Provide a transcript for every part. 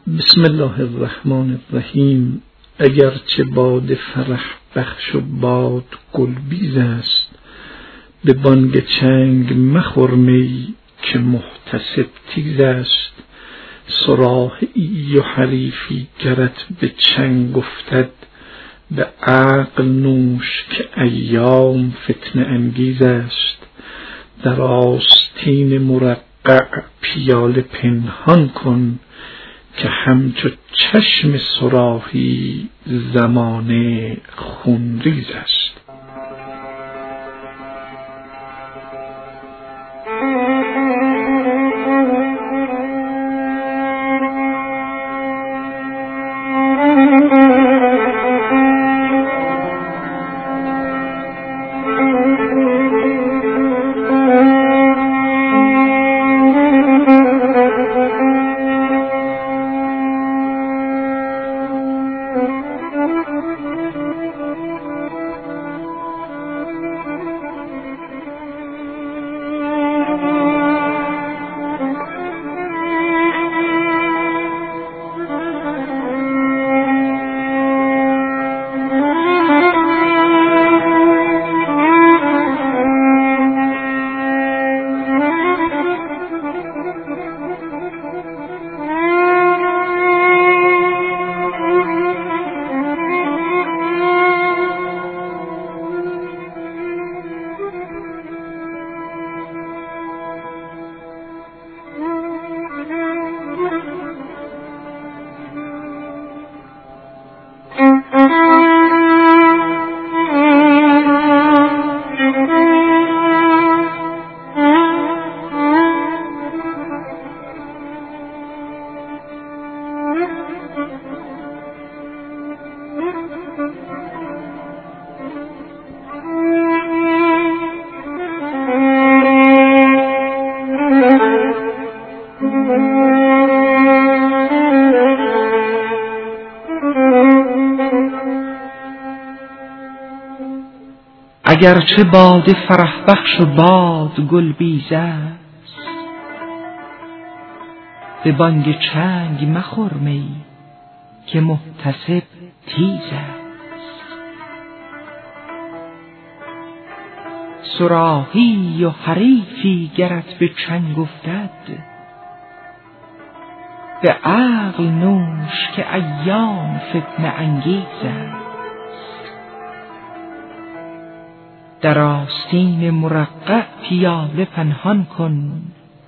بسم الله الرحمن الرحیم. اگرچه باد فرح بخش و باد گلبیز است، به بانگ چنگ مخور می که محتسب تیز است. صراحی و حریفی گرت به چنگ افتد، به عقل نوش که ایام فتنه انگیز است. در آستین مرقع پیاله پنهان کن، که همچو چشم صراحی زمانه خونریز است. اگرچه باد فرح بخش و باد گلبیز است، به بانگ چنگ مخور می که محتسب تیز است. صراحی و حریفی گرت به چنگ افتد، به عقل نوش که ایام فتنه انگیز است. در آستین مرقع پیاله پنهان کن،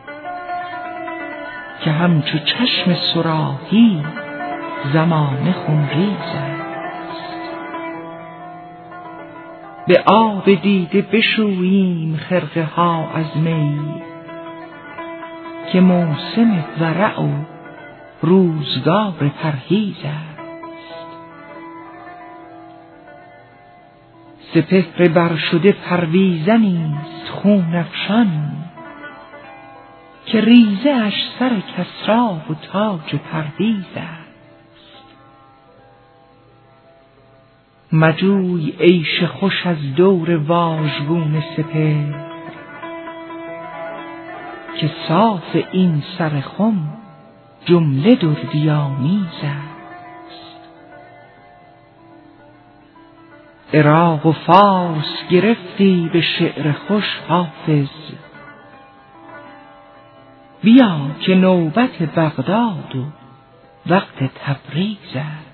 که همچو چشم صراحی زمانه خونریز است. به آب دیده بشوییم خرقه ها از می، که موسم ورع و روزگار پرهیز است. سپهر برشده پرویزنیست خون افشان، که ریزه اش سر کسری و تاج پرویز است. مجوی عیش خوش از دور واژگون سپهر، که صاف این سر خم جمله دردی آمیز است. عراق و فارس گرفتی به شعر خوش حافظ، بیا که نوبت بغداد و وقت تبریز است.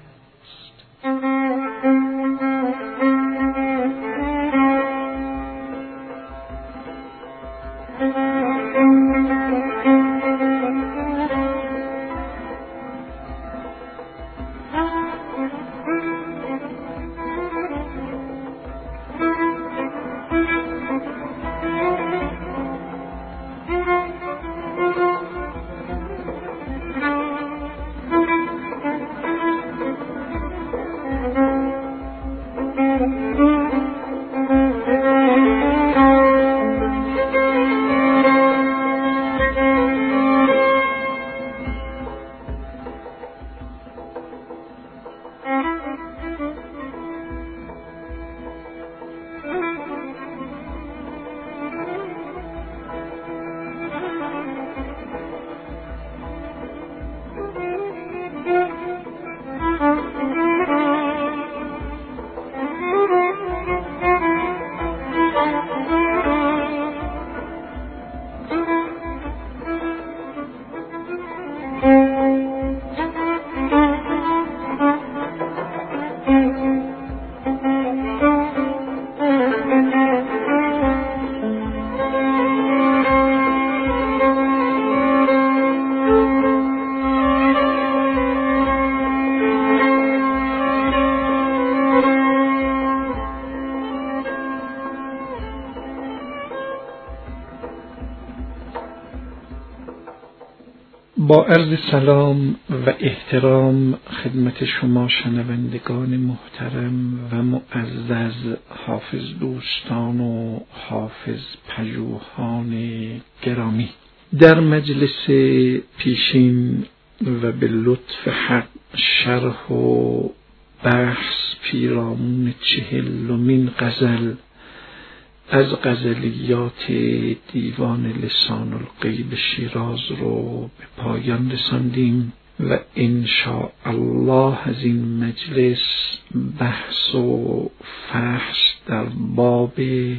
با عرض سلام و احترام خدمت شما شنوندگان محترم و معزز حافظ دوستان و حافظ پژوهان گرامی، در مجلس پیشین و به لطف حق شرح و بحث پیرامون 40مین غزل از غزلیات دیوان لسان الغیب شیراز رو به پایان رساندیم و انشاء الله از این مجلس بحث و فحص در باب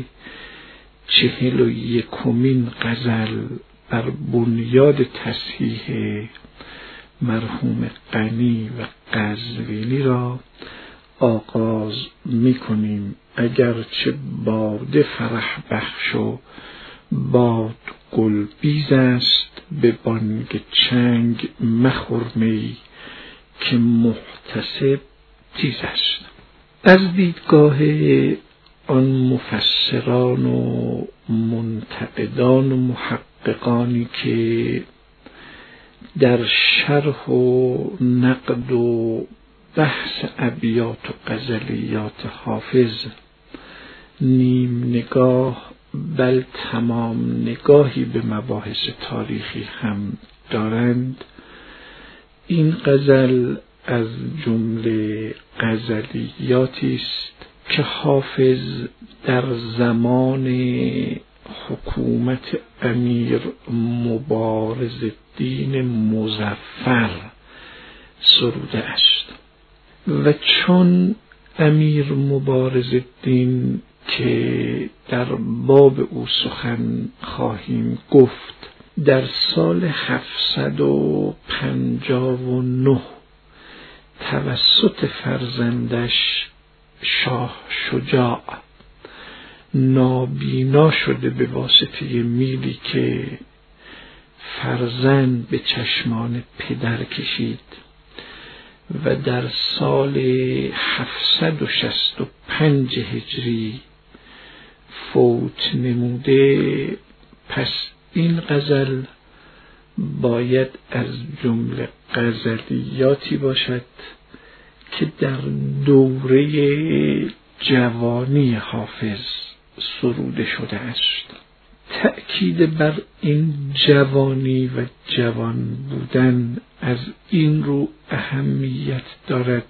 41مین غزل بر بنیاد تصحیح مرحوم غنی و قزوینی را آغاز می‌کنیم. اگرچه باد فرح بخش و باد گلبیز است، به بانگ چنگ مخور می که محتسب تیز است. از دیدگاه آن مفسران و منتقدان و محققانی که در شرح و نقد و بحث ابیات و غزلیات حافظ نیم نگاه بل تمام نگاهی به مباحث تاریخی هم دارند، این غزل از جمله غزلیاتی است که حافظ در زمان حکومت امیر مبارزالدین مظفر سروده است و چون امیر مبارزالدین که در باب او سخن خواهیم گفت در سال 759 توسط فرزندش شاه شجاع نابینا شده به واسطه میلی که فرزند به چشمان پدر کشید و در سال 765 هجری فوت نموده، پس این غزل باید از جمله غزلیاتی باشد که در دوره جوانی حافظ سروده شده است. تأکید بر این جوانی و جوان بودن از این رو اهمیت دارد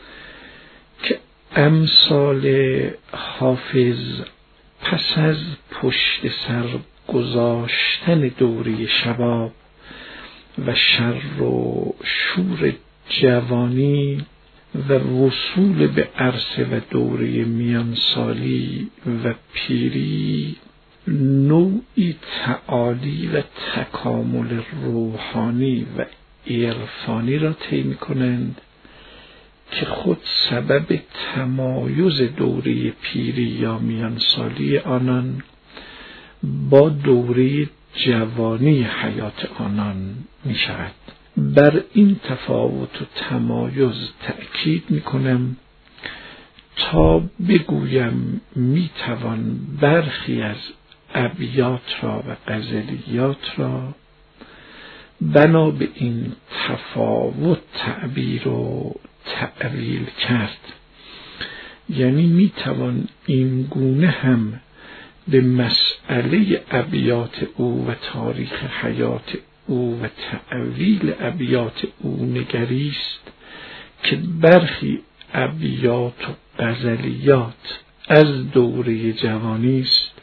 که امثال حافظ پس از پشت سر گذاشتن دوره شباب و شر و شور جوانی و وصول به عرصه و دوره میانسالی و پیری نوعی تعالی و تکامل روحانی و عرفانی را طی می‌کنند که خود سبب تمایز دوره پیری یا میانسالی آنان با دوره جوانی حیات آنان می شود. بر این تفاوت و تمایز تأکید می کنم تا بگویم می توان برخی از ابیات را و غزلیات را بنا به این تفاوت تعبیر و تأویل کرد، یعنی می توان این گونه هم به مسئله ابیات او و تاریخ حیات او و تأویل ابیات او نگریست که برخی ابیات و غزلیات از دوره جوانی است،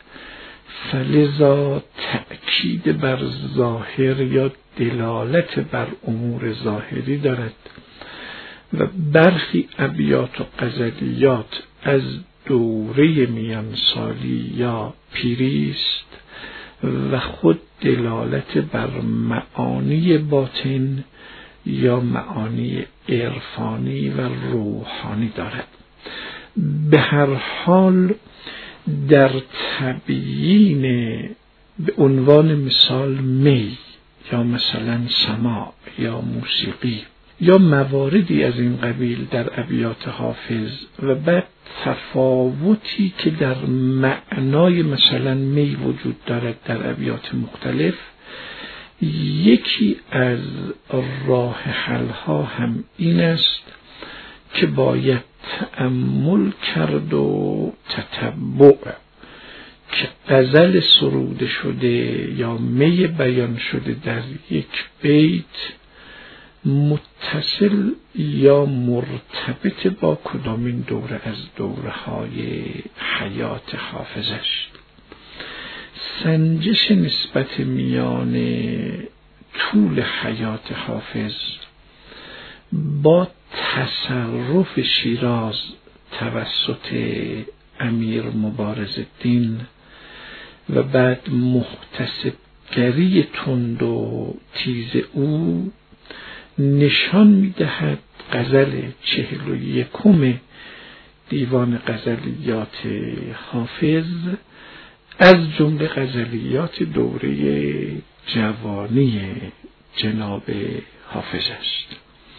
فلذا تأکید بر ظاهر یا دلالت بر امور ظاهری دارد و برخی ابیات و غزلیات از دوره میانسالی یا پیری است و خود دلالت بر معانی باطن یا معانی عرفانی و روحانی دارد. به هر حال در تبیین به عنوان مثال می یا مثلا سماع یا موسیقی یا مواردی از این قبیل در ابیات حافظ و بعد تفاوتی که در معنای مثلا می وجود دارد در ابیات مختلف، یکی از راه حل‌ها هم این است که باید تأمل کرد و تتبع که غزل سروده شده یا می بیان شده در یک بیت متصل یا مرتبط با کدامین دوره از دوره‌های حیات حافظ است. سنجش نسبت میان طول حیات حافظ با تصرف شیراز توسط امیر مبارزالدین و بعد محتسبگری تند و تیز او نشان می‌دهد غزل 41 دیوان غزلیات حافظ از جمله غزلیات دوره جوانی جناب حافظ است.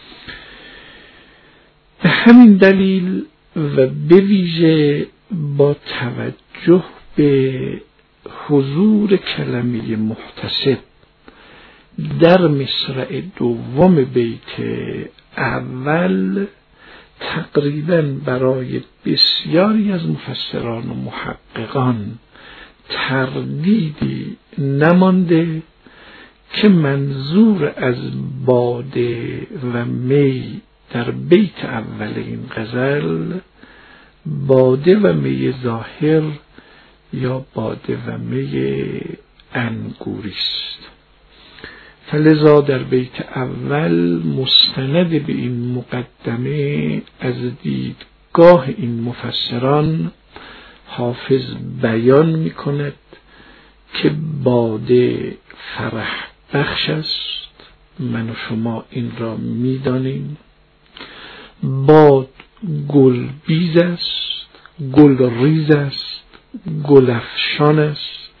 به همین دلیل و به ویژه با توجه به حضور کلمه محتسب در مصرع دوم بیت اول تقریباً برای بسیاری از مفسران و محققان تردیدی نمانده که منظور از باده و می در بیت اول این غزل باده و می ظاهر یا باده و می انگوری است. فلذا در بیت اول مستند به این مقدمه از دیدگاه این مفسران حافظ بیان می کند که باده فرح بخش است، من و شما این را می دانیم. باد گل بیز است، گل ریز است، گل افشان است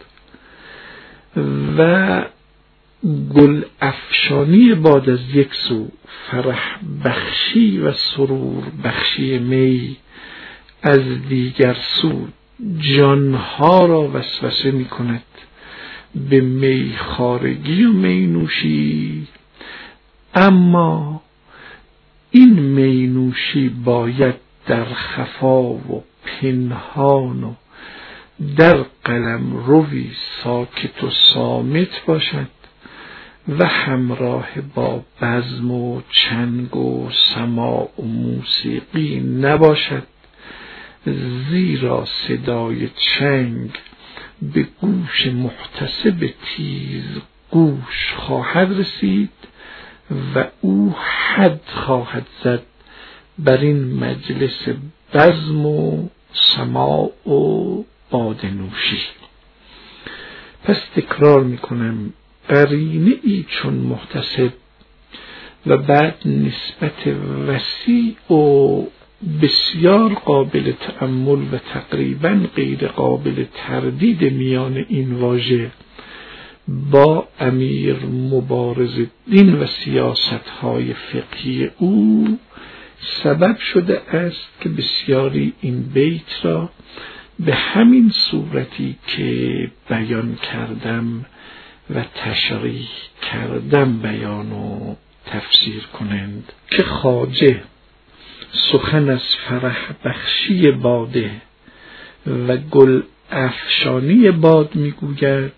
و گل افشانی باد از یک سو، فرح بخشی و سرور بخشی می از دیگر سو جانها را وسوسه می کند به میخوارگی و می نوشی، اما این می نوشی باید در خفا و پنهان و در قلمروی ساکت و صامت باشد و همراه با بزم و چنگ و سماع و موسیقی نباشد، زیرا صدای چنگ به گوش محتسب تیز گوش خواهد رسید و او حد خواهد زد بر این مجلس بزم و سماع و باده نوشی. پس تکرار میکنم، قرینه ای چون محتسب و بعد نسبت وسیع و بسیار قابل تأمل و تقریبا غیر قابل تردید میان این واژه با امیر مبارزالدین و سیاست‌های فقهی او سبب شده است که بسیاری این بیت را به همین صورتی که بیان کردم و تشریح کردم بیان و تفسیر کنند که خواجه سخن از فرح بخشی باده و گل افشانی باد میگوید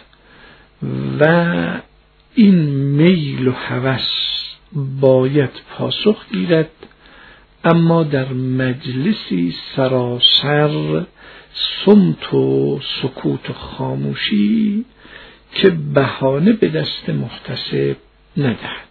و این میل و هوس باید پاسخ گیرد، اما در مجلسی سراسر صمت و سکوت و خاموشی که بهانه به دست محتسب ندهد.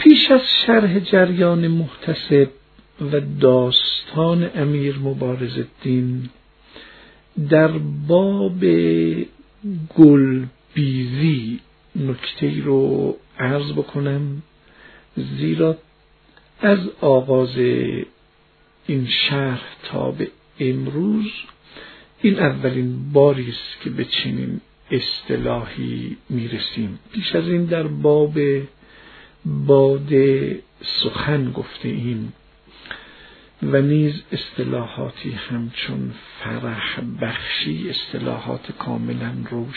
پیش از شرح جریان محتسب و داستان امیر مبارزالدین در باب گلبیزی نکته‌ای رو عرض بکنم، زیرا از آغاز این شرح تا به امروز این اولین باری است که به چنین اصطلاحی میرسیم. پیش از این در باب باده سخن گفته ایم و نیز اصطلاحاتی همچون فرح بخشی اصطلاحات کاملا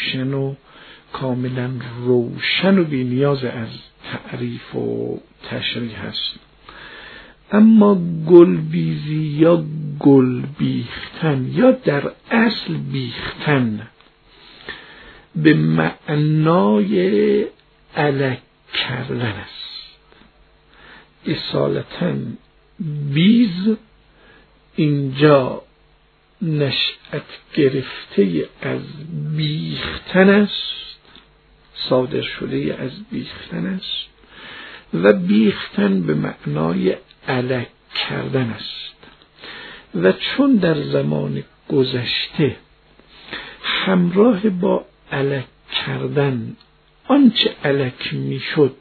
روشن و بی نیاز از تعریف و تشریح است. اما گلبیزی یا گل بیختن یا در اصل بیختن به معنای الک کردن است. اصالتاً بیز اینجا نشأت گرفته از بیختن است، صادر شده از بیختن است و بیختن به معنای الک کردن است. و چون در زمان گذشته همراه با الک کردن آنچه الک می شد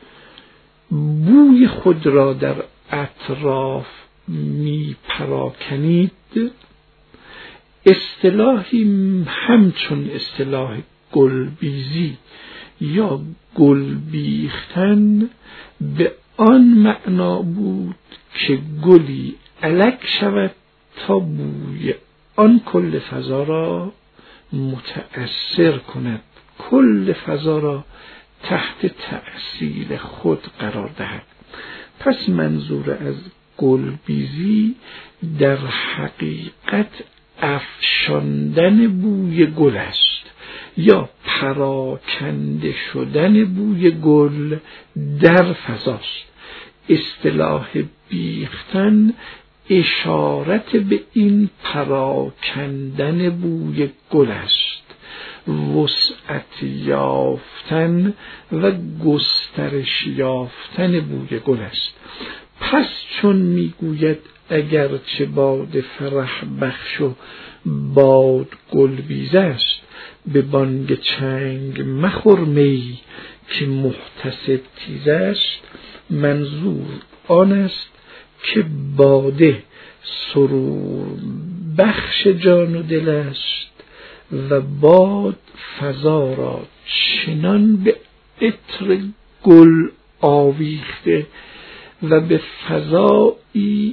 بوی خود را در اطراف می پراکنید، اصطلاحی همچون اصطلاح گلبیزی یا گلبیختن به آن معنا بود که گلی الک شود تا بوی آن کل فضا را متأثر کند، کل فضا را تحت تأثیر خود قرار دهد. پس منظور از گلبیزی در حقیقت افشاندن بوی گل است یا پراکنده شدن بوی گل در فضاست. اصطلاح بیختن اشارت به این پراکندن بوی گل است، وسعت یافتن و گسترش یافتن بوی گل است. پس چون میگوید اگرچه باد فرح بخش و باد گلبیز است، به بانگ چنگ مخور می که محتسب تیز است، منظور آن است که باده سرور بخش جان و دل است و باد فضا را چنان به عطر گل آویخته و به فضایی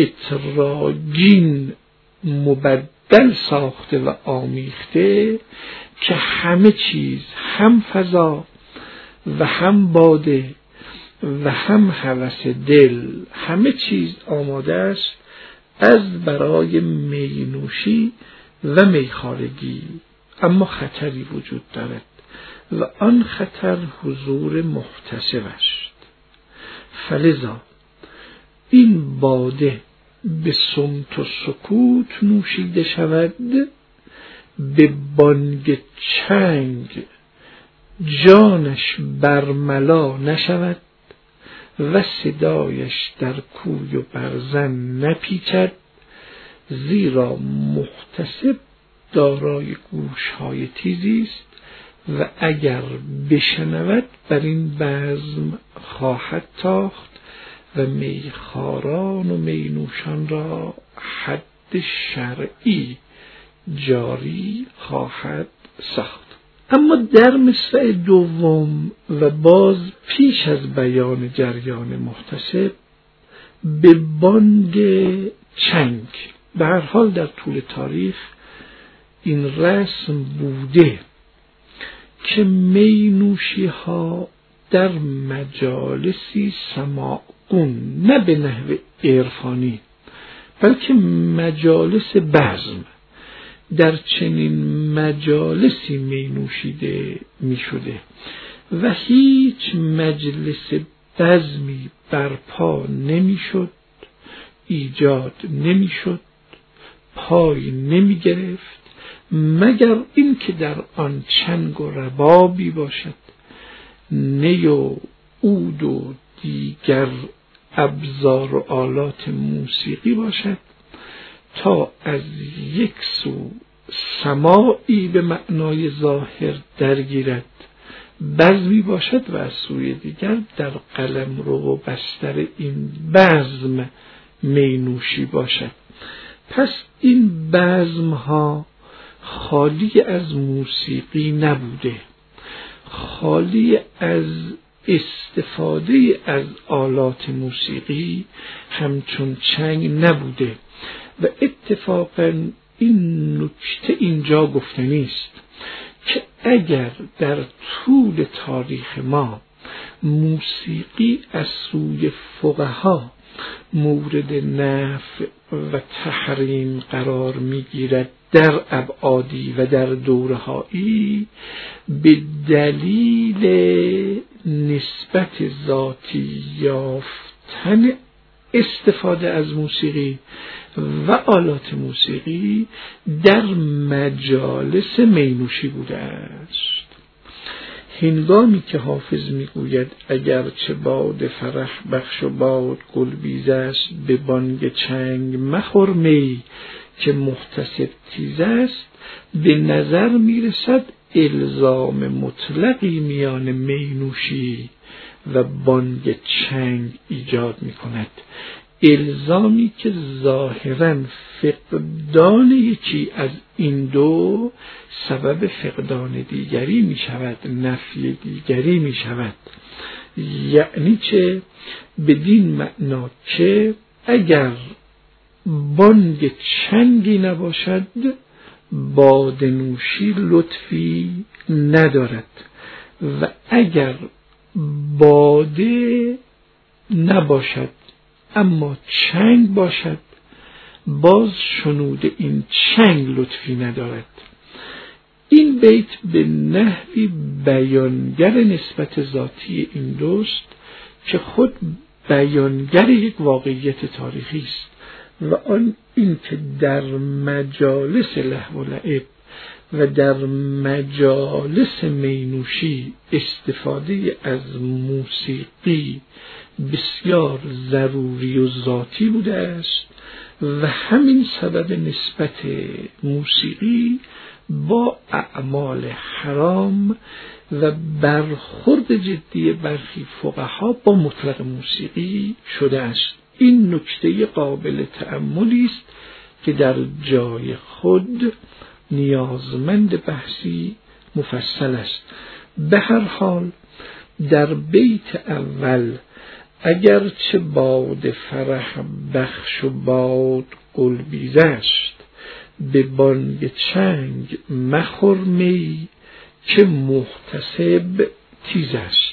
عطرآگین مبدل ساخته و آمیخته که همه چیز، هم فضا و هم باده و هم هوس دل، همه چیز آماده است از برای مینوشی و میخارگی. اما خطری وجود دارد و آن خطر حضور محتسب است. فلذا این باده به صمت و سکوت نوشیده شود، به بانگ چنگ جانش برملا نشود و صدایش در کوی و برزن نپیچد، زیرا محتسب دارای گوش‌های تیزی است و اگر بشنود بر این بزم خواهد تاخت و میخواران و مینوشان را حد شرعی جاری خواهد ساخت. اما در مصرع دوم و باز پیش از بیان جریان محتسب به بانگ چنگ، به هر حال در طول تاریخ این رسم بوده که مینوشی ها در مجالسی سماعون، نه به نحو عرفانی بلکه مجالس بزم، در چنین مجالسی می نوشیده می شده و هیچ مجلس بزمی برپا نمی شد، ایجاد نمی شد، پای نمی گرفت، مگر این که در آن چنگ و ربابی باشد، نی و عود و دیگر ابزار و آلات موسیقی باشد تا از یک سو سماعی به معنای ظاهر درگیرد بزمی باشد و از سوی دیگر در قلمرو و بستر این بزم مینوشی باشد. پس این بزمها خالی از موسیقی نبوده، خالی از استفاده از آلات موسیقی همچون چنگ نبوده و اتفاقاً این نکته اینجا گفتنی است که اگر در طول تاریخ ما موسیقی از سوی فقها مورد نفی و تحریم قرار میگیرد در ابعادی و در دورهایی، به دلیل نسبت ذاتی یافتن استفاده از موسیقی و آلات موسیقی در مجالس مینوشی بوده است. هنگامی که حافظ میگوید اگرچه باد فرح بخش و باد گلبیز است، به بانگ چنگ مخور می که محتسب تیز است، به نظر میرسد الزام مطلقی میان مینوشی و بانگ چنگ ایجاد میکند، الزامی که ظاهراً فقدان یکی از این دو سبب فقدان دیگری می شود، نفی دیگری می شود. یعنی چه؟ بدین معنا که اگر بانگ چنگی نباشد باده نوشی لطفی ندارد و اگر باده نباشد اما چنگ باشد باز شنود این چنگ لطفی ندارد. این بیت به نحوی بیانگر نسبت ذاتی این دوست که خود بیانگر یک واقعیت تاریخی است و آن این که در مجالس لهو و لعب و در مجالس مینوشی استفاده از موسیقی بسیار ضروری و ذاتی بوده است و همین سبب نسبت موسیقی با اعمال حرام و برخورد جدی برخی فقها با مطلق موسیقی شده است. این نکته قابل تأملی است که در جای خود نیازمند بحثی مفصل است. به هر حال در بیت اول اگرچه باد فرح بخش و باد گلبیز است، به بانگ چنگ مخور می که محتسب تیز است.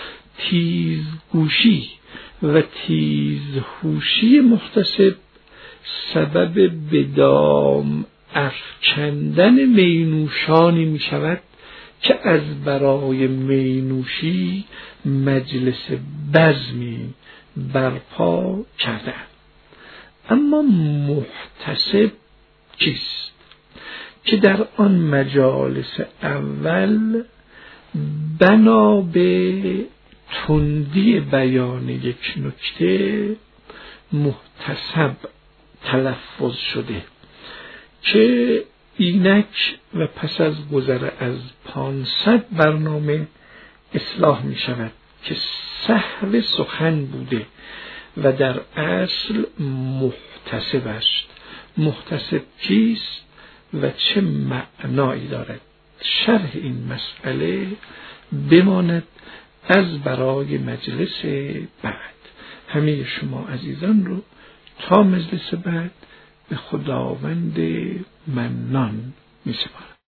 تیزگوشی و تیزهوشی محتسب سبب بدام افکندن مینوشانی می شود که از برای مینوشی مجلس بزمی برپا کرده. اما محتسب کیست که در آن مجالس اول بنا به تندی بیان یک نکته محتسب تلفظ شده که اینک و پس از گذر از 500 برنامه اصلاح می شود که سهو سخن بوده و در اصل محتسب است. محتسب کیست و چه معنایی دارد؟ شرح این مسئله بماند از برای مجلس بعد. همه شما عزیزان رو تا مجلس بعد به خداوند منان می سپارم.